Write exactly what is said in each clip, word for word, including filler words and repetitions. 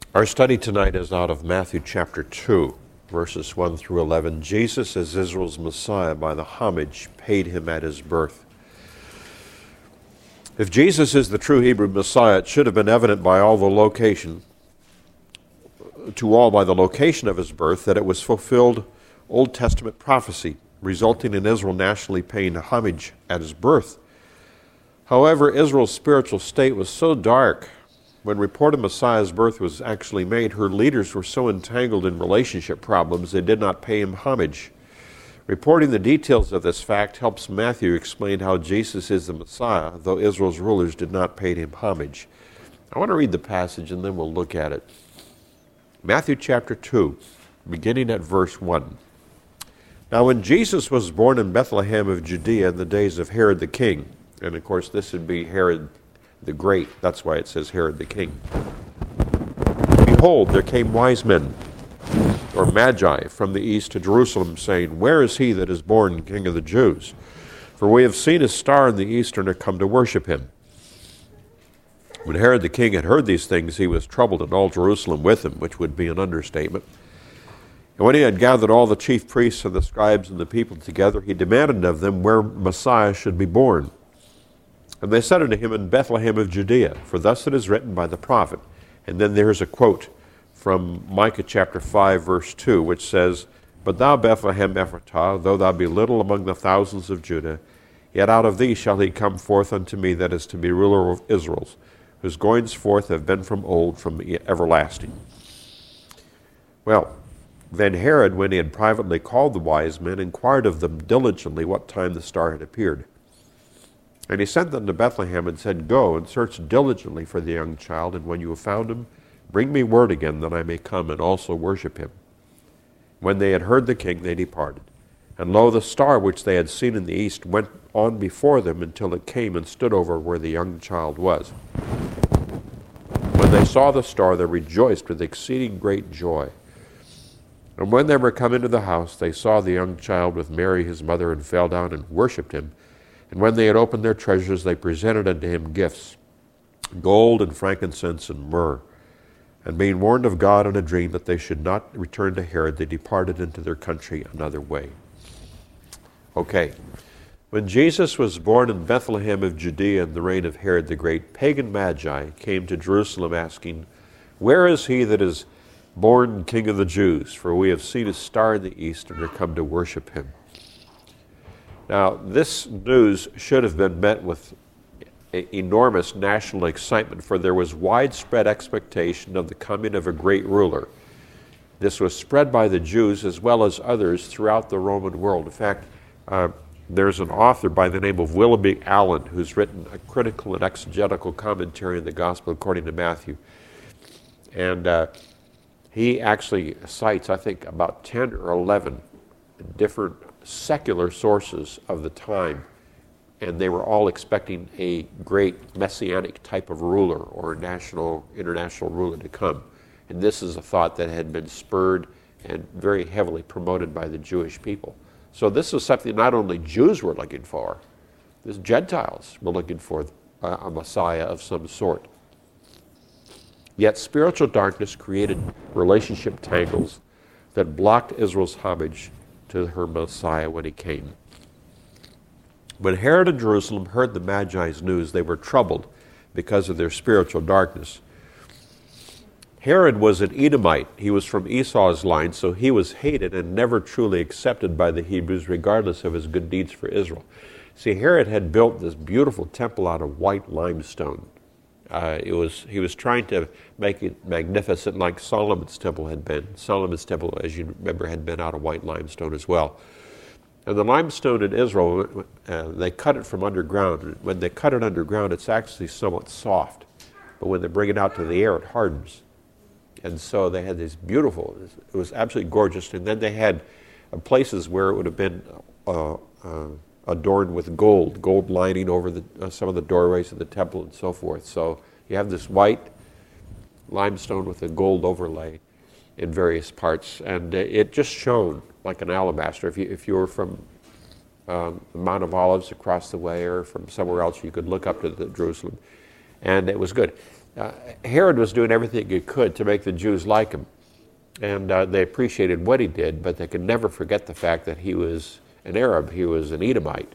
Our study tonight is out of Matthew chapter two, verses one through eleven. Jesus as Israel's Messiah by the homage paid him at his birth. If Jesus is the true Hebrew Messiah, it should have been evident by all the location, to all by the location of his birth, that it was fulfilled Old Testament prophecy, resulting in Israel nationally paying homage at his birth. However, Israel's spiritual state was so dark. When report of Messiah's birth was actually made, her leaders were so entangled in relationship problems they did not pay him homage. Reporting the details of this fact helps Matthew explain how Jesus is the Messiah, though Israel's rulers did not pay him homage. I want to read the passage and then we'll look at it. Matthew chapter two, beginning at verse one. Now when Jesus was born in Bethlehem of Judea in the days of Herod the king, and of course this would be Herod the Great, that's why it says Herod the king. Behold, there came wise men, or magi, from the east to Jerusalem, saying, Where is he that is born King of the Jews? For we have seen his star in the east and are come to worship him. When Herod the king had heard these things, he was troubled, and all Jerusalem with him, which would be an understatement. And when he had gathered all the chief priests and the scribes and the people together, he demanded of them where Messiah should be born. And they said unto him, In Bethlehem of Judea, for thus it is written by the prophet. And then there's a quote from Micah chapter five, verse two, which says, But thou, Bethlehem Ephratah, though thou be little among the thousands of Judah, yet out of thee shall he come forth unto me that is to be ruler of Israel, whose goings forth have been from old, from everlasting. Well, then Herod, when he had privately called the wise men, inquired of them diligently what time the star had appeared. And he sent them to Bethlehem and said, Go and search diligently for the young child, and when you have found him, bring me word again that I may come and also worship him. When they had heard the king, they departed. And lo, the star which they had seen in the east went on before them until it came and stood over where the young child was. When they saw the star, they rejoiced with exceeding great joy. And when they were come into the house, they saw the young child with Mary his mother, and fell down and worshipped him. And when they had opened their treasures, they presented unto him gifts, gold and frankincense and myrrh. And being warned of God in a dream that they should not return to Herod, they departed into their country another way. Okay, when Jesus was born in Bethlehem of Judea in the reign of Herod the Great, pagan magi came to Jerusalem asking, Where is he that is born King of the Jews? For we have seen his star in the east and are come to worship him. Now, this news should have been met with enormous national excitement, for there was widespread expectation of the coming of a great ruler. This was spread by the Jews as well as others throughout the Roman world. In fact, uh, there's an author by the name of Willoughby Allen who's written a critical and exegetical commentary on the Gospel according to Matthew. And uh, he actually cites, I think, about ten or eleven different secular sources of the time, and they were all expecting a great messianic type of ruler or national, international ruler to come. And this is a thought that had been spurred and very heavily promoted by the Jewish people. So this is something not only Jews were looking for, this Gentiles were looking for a, a Messiah of some sort. Yet spiritual darkness created relationship tangles that blocked Israel's homage to her Messiah when he came. When Herod and Jerusalem heard the Magi's news, they were troubled because of their spiritual darkness. Herod was an Edomite. He was from Esau's line, so he was hated and never truly accepted by the Hebrews, regardless of his good deeds for Israel. See, Herod had built this beautiful temple out of white limestone. Uh, it was he was trying to make it magnificent like Solomon's temple had been. Solomon's temple, as you remember, had been out of white limestone as well. And the limestone in Israel, uh, they cut it from underground. When they cut it underground, it's actually somewhat soft. But when they bring it out to the air, it hardens. And so they had this beautiful, it was absolutely gorgeous. And then they had uh, places where it would have been uh, uh, adorned with gold, gold lining over the, uh, some of the doorways of the temple and so forth. So you have this white limestone with a gold overlay in various parts, and uh, it just shone like an alabaster. If you if you were from um, the Mount of Olives across the way or from somewhere else, you could look up to the Jerusalem, and it was good. uh, Herod was doing everything he could to make the Jews like him. And uh, they appreciated what he did, but they could never forget the fact that he was an Arab. He was an Edomite.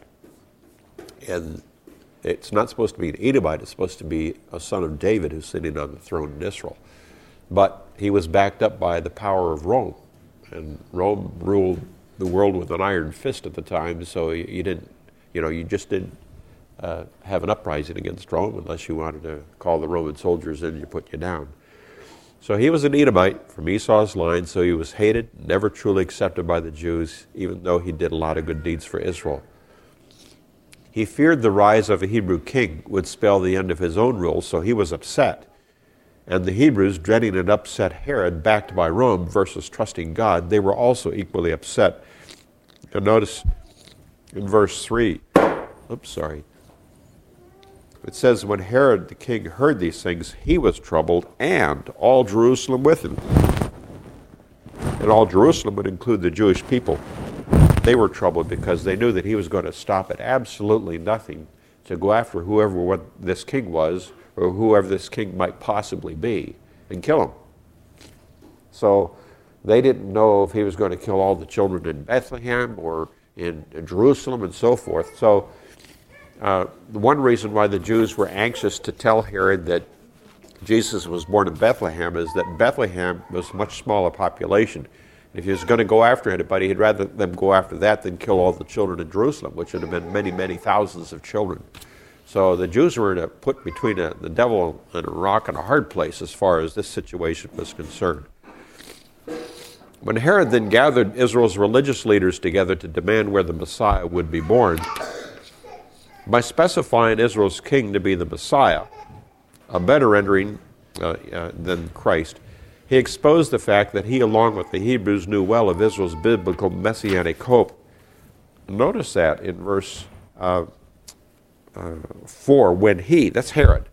And it's not supposed to be an Edomite. It's supposed to be a son of David who's sitting on the throne in Israel. But he was backed up by the power of Rome. And Rome ruled the world with an iron fist at the time, so you, you didn't, you know, you just didn't uh, have an uprising against Rome unless you wanted to call the Roman soldiers in and you put you down. So he was an Edomite from Esau's line, so he was hated, never truly accepted by the Jews, even though he did a lot of good deeds for Israel. He feared the rise of a Hebrew king would spell the end of his own rule, so he was upset. And the Hebrews, dreading an upset Herod backed by Rome versus trusting God, they were also equally upset. And notice in verse three, oops, sorry. It says, when Herod the king heard these things, he was troubled, and all Jerusalem with him. And all Jerusalem would include the Jewish people. They were troubled because they knew that he was going to stop at absolutely nothing to go after whoever what this king was, or whoever this king might possibly be, and kill him. So they didn't know if he was going to kill all the children in Bethlehem or in, in Jerusalem and so forth. So uh, the one reason why the Jews were anxious to tell Herod that Jesus was born in Bethlehem is that Bethlehem was a much smaller population. If he was going to go after anybody, he'd rather them go after that than kill all the children in Jerusalem, which would have been many, many thousands of children. So the Jews were in a, put between a, the devil and a rock and a hard place as far as this situation was concerned. When Herod then gathered Israel's religious leaders together to demand where the Messiah would be born, by specifying Israel's king to be the Messiah, a better rendering uh, uh, than Christ, he exposed the fact that he, along with the Hebrews, knew well of Israel's biblical messianic hope. Notice that in verse uh, uh, four, when he, that's Herod,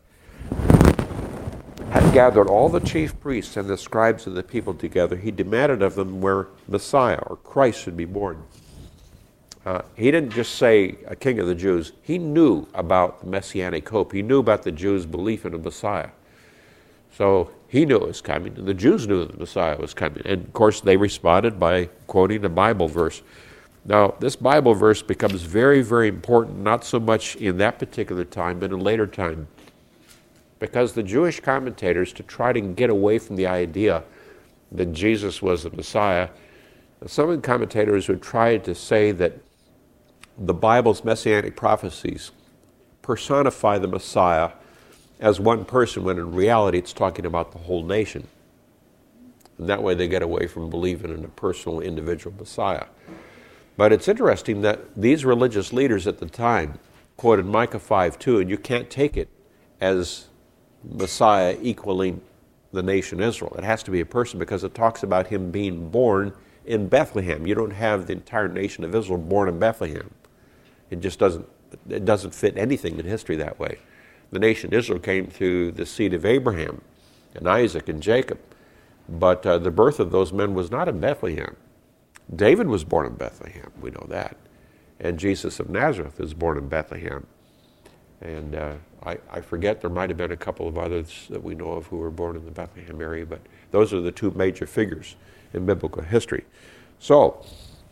had gathered all the chief priests and the scribes of the people together, he demanded of them where Messiah, or Christ, should be born. Uh, he didn't just say a king of the Jews. He knew about the messianic hope. He knew about the Jews' belief in a Messiah. So he knew it was coming, and the Jews knew the Messiah was coming. And of course, they responded by quoting a Bible verse. Now, this Bible verse becomes very, very important, not so much in that particular time, but in a later time. Because the Jewish commentators, to try to get away from the idea that Jesus was the Messiah, some of the commentators would try to say that the Bible's messianic prophecies personify the Messiah as one person, when in reality it's talking about the whole nation. And that way they get away from believing in a personal, individual Messiah. But it's interesting that these religious leaders at the time quoted Micah five two, and you can't take it as Messiah equaling the nation Israel. It has to be a person because it talks about him being born in Bethlehem. You don't have the entire nation of Israel born in Bethlehem. It just doesn't, it doesn't fit anything in history that way. The nation Israel came through the seed of Abraham and Isaac and Jacob. But uh, the birth of those men was not in Bethlehem. David was born in Bethlehem, we know that. And Jesus of Nazareth is born in Bethlehem. And uh, I, I forget, there might have been a couple of others that we know of who were born in the Bethlehem area, but those are the two major figures in biblical history. So,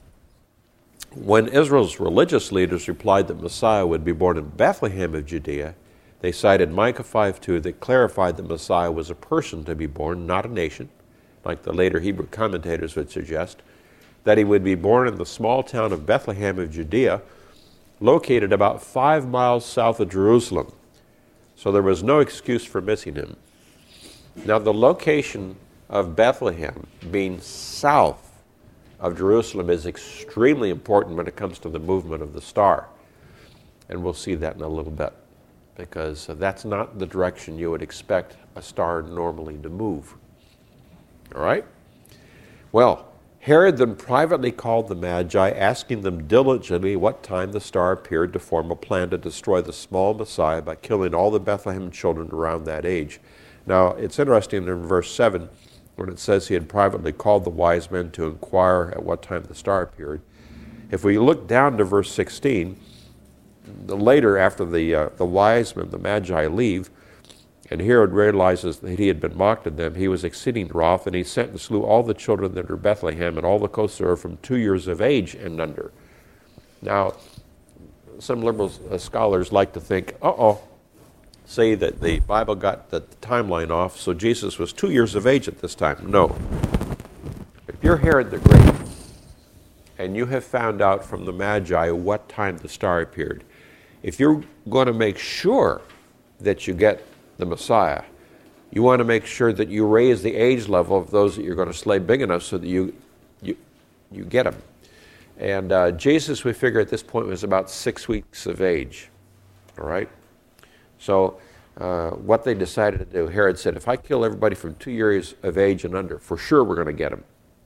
when Israel's religious leaders replied that Messiah would be born in Bethlehem of Judea, they cited Micah five two that clarified that Messiah was a person to be born, not a nation, like the later Hebrew commentators would suggest, that he would be born in the small town of Bethlehem of Judea, located about five miles south of Jerusalem. So there was no excuse for missing him. Now the location of Bethlehem being south of Jerusalem is extremely important when it comes to the movement of the star. And we'll see that in a little bit, because that's not the direction you would expect a star normally to move. All right? Well, Herod then privately called the Magi, asking them diligently what time the star appeared, to form a plan to destroy the small Messiah by killing all the Bethlehem children around that age. Now, it's interesting in verse seven, when it says he had privately called the wise men to inquire at what time the star appeared. If we look down to verse sixteen, the later, after the, uh, the wise men, the Magi, leave, And Herod realizes that he had been mocked at them. He was exceeding wroth, and he sent and slew all the children that were in Bethlehem and all the coasts thereof from two years of age and under. Now, some liberal uh, scholars like to think, uh-oh, say that the Bible got the timeline off, so Jesus was two years of age at this time. No. If you're Herod the Great, and you have found out from the Magi what time the star appeared, if you're going to make sure that you get the Messiah, you want to make sure that you raise the age level of those that you're going to slay big enough so that you you, you get them. And uh, Jesus, we figure at this point, was about six weeks of age. All right? So uh, what they decided to do, Herod said, if I kill everybody from two years of age and under, for sure we're going to get them.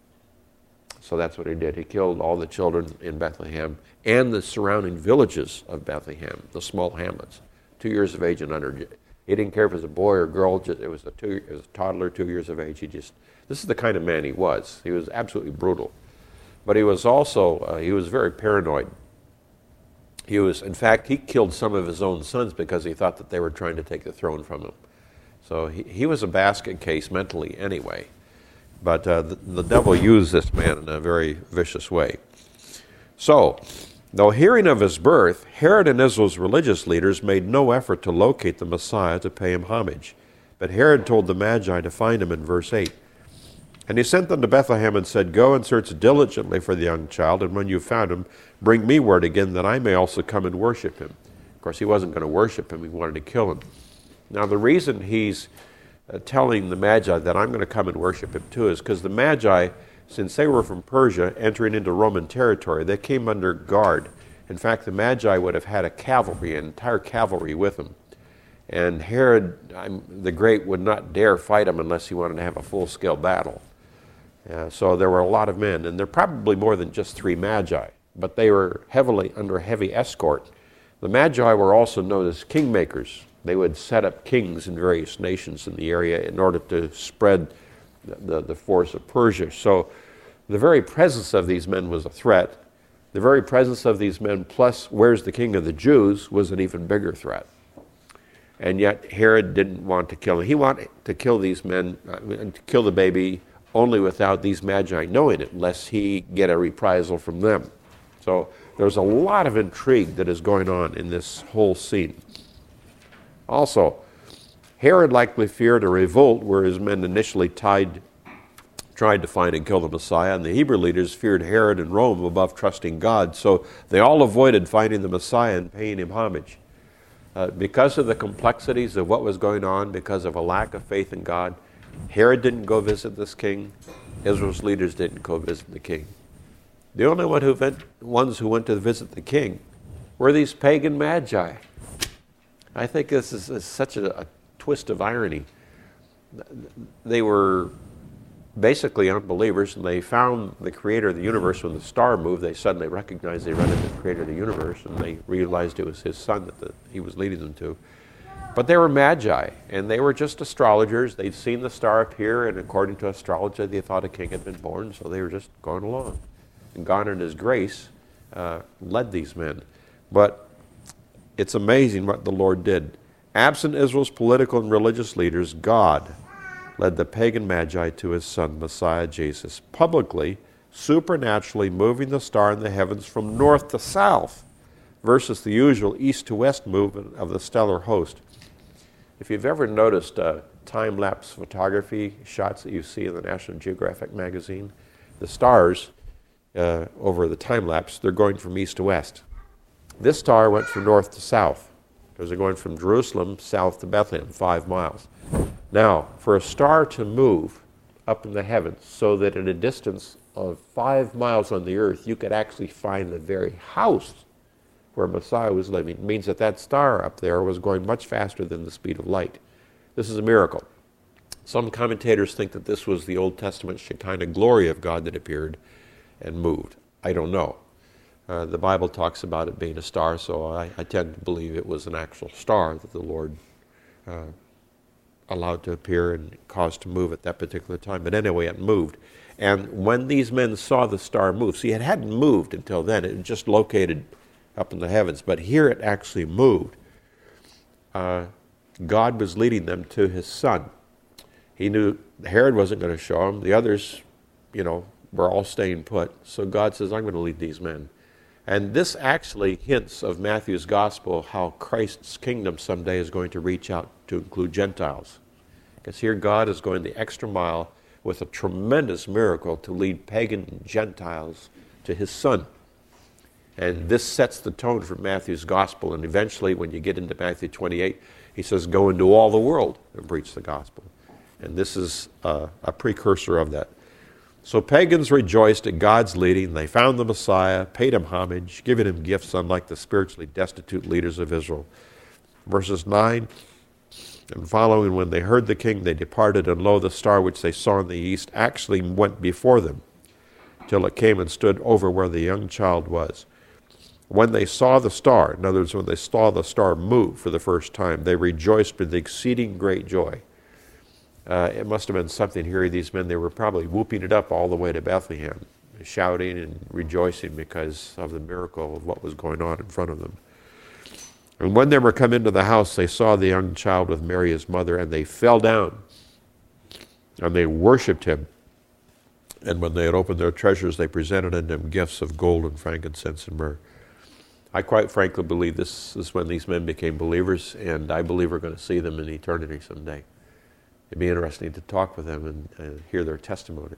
So that's what he did. He killed all the children in Bethlehem and the surrounding villages of Bethlehem, the small hamlets, two years of age and under. He didn't care if it was a boy or girl. Just, it was a two, it was a toddler, two years of age. He just, this is the kind of man he was. He was absolutely brutal. But he was also, uh, he was very paranoid. He was, in fact, he killed some of his own sons because he thought that they were trying to take the throne from him. So he, he was a basket case mentally anyway. But uh, the, the devil used this man in a very vicious way. So, though hearing of his birth, Herod and Israel's religious leaders made no effort to locate the Messiah to pay him homage. But Herod told the Magi to find him in verse eight. And he sent them to Bethlehem and said, Go and search diligently for the young child, and when you found him, bring me word again that I may also come and worship him. Of course, he wasn't going to worship him. He wanted to kill him. Now, the reason he's uh, telling the Magi that I'm going to come and worship him too is because the Magi, since they were from Persia, entering into Roman territory, they came under guard. In fact, the Magi would have had a cavalry, an entire cavalry with them. And Herod I'm, the Great would not dare fight him unless he wanted to have a full-scale battle. Uh, so there were a lot of men, and there are probably more than just three Magi, but they were heavily under heavy escort. The Magi were also known as kingmakers. They would set up kings in various nations in the area in order to spread the, the, the force of Persia. So the very presence of these men was a threat. The very presence of these men, plus where's the king of the Jews, was an even bigger threat. And yet Herod didn't want to kill him. He wanted to kill these men, uh, to kill the baby, only without these Magi knowing it, lest he get a reprisal from them. So there's a lot of intrigue that is going on in this whole scene. Also, Herod likely feared a revolt where his men initially tied, tried to find and kill the Messiah, and the Hebrew leaders feared Herod and Rome above trusting God, so they all avoided finding the Messiah and paying him homage. Uh, because of the complexities of what was going on, because of a lack of faith in God, Herod didn't go visit this king. Israel's leaders didn't go visit the king. The only one who went, ones who went to visit the king were these pagan Magi. I think this is, is such a, a twist of irony. They were basically unbelievers, and they found the creator of the universe. When the star moved, they suddenly recognized they run into the creator of the universe, and they realized it was his son that the, he was leading them to. But they were Magi, and they were just astrologers. They'd seen the star appear, and according to astrology, they thought a king had been born, so they were just going along. And God in his grace uh, led these men. But it's amazing what the Lord did. Absent Israel's political and religious leaders, God led the pagan Magi to his son, Messiah Jesus, publicly, supernaturally moving the star in the heavens from north to south versus the usual east to west movement of the stellar host. If you've ever noticed uh, time-lapse photography shots that you see in the National Geographic magazine, the stars uh, over the time-lapse, they're going from east to west. This star went from north to south, because they're going from Jerusalem south to Bethlehem, five miles. Now, for a star to move up in the heavens so that at a distance of five miles on the earth, you could actually find the very house where Messiah was living, it means that that star up there was going much faster than the speed of light. This is a miracle. Some commentators think that this was the Old Testament Shekinah glory of God that appeared and moved. I don't know. Uh, the Bible talks about it being a star, so I, I tend to believe it was an actual star that the Lord uh, allowed to appear and caused to move at that particular time. But anyway, it moved. And when these men saw the star move, see, it hadn't moved until then. It was just located up in the heavens. But here it actually moved. Uh, God was leading them to his son. He knew Herod wasn't going to show him. The others, you know, were all staying put. So God says, I'm going to lead these men. And this actually hints of Matthew's gospel, how Christ's kingdom someday is going to reach out to include Gentiles. Because here God is going the extra mile with a tremendous miracle to lead pagan Gentiles to his son. And this sets the tone for Matthew's gospel. And eventually, when you get into Matthew twenty-eight, he says, go into all the world and preach the gospel. And this is uh, a precursor of that. So pagans rejoiced at God's leading. They found the Messiah, paid him homage, giving him gifts unlike the spiritually destitute leaders of Israel. Verses nine and following, when they heard the king, they departed, and lo, the star which they saw in the east actually went before them, till it came and stood over where the young child was. When they saw the star, in other words, when they saw the star move for the first time, they rejoiced with exceeding great joy. Uh, it must have been something here, these men, they were probably whooping it up all the way to Bethlehem, shouting and rejoicing because of the miracle of what was going on in front of them. And when they were come into the house, they saw the young child with Mary his mother, and they fell down, and they worshipped him. And when they had opened their treasures, they presented unto him gifts of gold and frankincense and myrrh. I quite frankly believe this is when these men became believers, and I believe we're going to see them in eternity someday. It'd be interesting to talk with them and, and hear their testimony.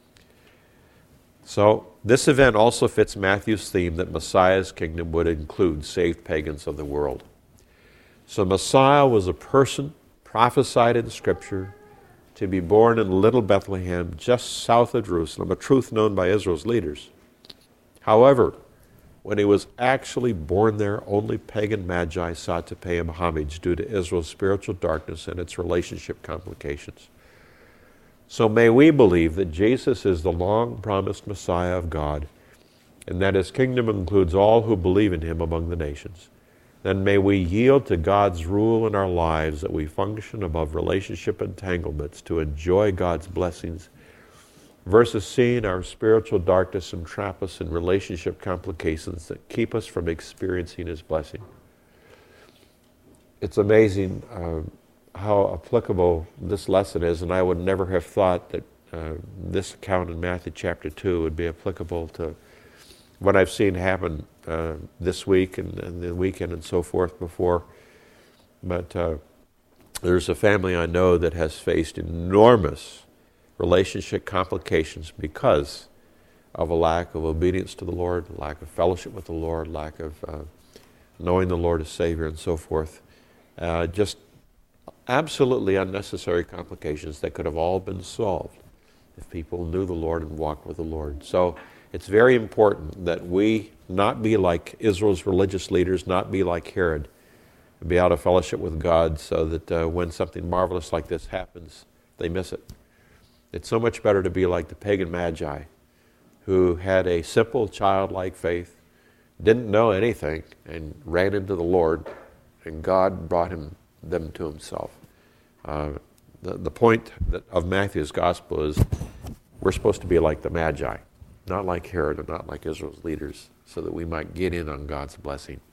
So this event also fits Matthew's theme that Messiah's kingdom would include saved pagans of the world. So Messiah was a person prophesied in Scripture to be born in little Bethlehem, just south of Jerusalem, a truth known by Israel's leaders. However, when he was actually born there, only pagan magi sought to pay him homage due to Israel's spiritual darkness and its relationship complications. So may we believe that Jesus is the long-promised Messiah of God, and that his kingdom includes all who believe in him among the nations. Then may we yield to God's rule in our lives, that we function above relationship entanglements to enjoy God's blessings, versus seeing our spiritual darkness entrap us in relationship complications that keep us from experiencing his blessing. It's amazing uh, how applicable this lesson is, and I would never have thought that uh, this account in Matthew chapter two would be applicable to what I've seen happen uh, this week and, and the weekend and so forth before. But uh, there's a family I know that has faced enormous relationship complications because of a lack of obedience to the Lord, lack of fellowship with the Lord, lack of uh, knowing the Lord as Savior and so forth. Uh, just absolutely unnecessary complications that could have all been solved if people knew the Lord and walked with the Lord. So it's very important that we not be like Israel's religious leaders, not be like Herod, and be out of fellowship with God so that uh, when something marvelous like this happens, they miss it. It's so much better to be like the pagan magi who had a simple childlike faith, didn't know anything, and ran into the Lord, and God brought him them to himself. Uh, the, the point that, of Matthew's gospel is we're supposed to be like the magi, not like Herod and not like Israel's leaders, so that we might get in on God's blessing.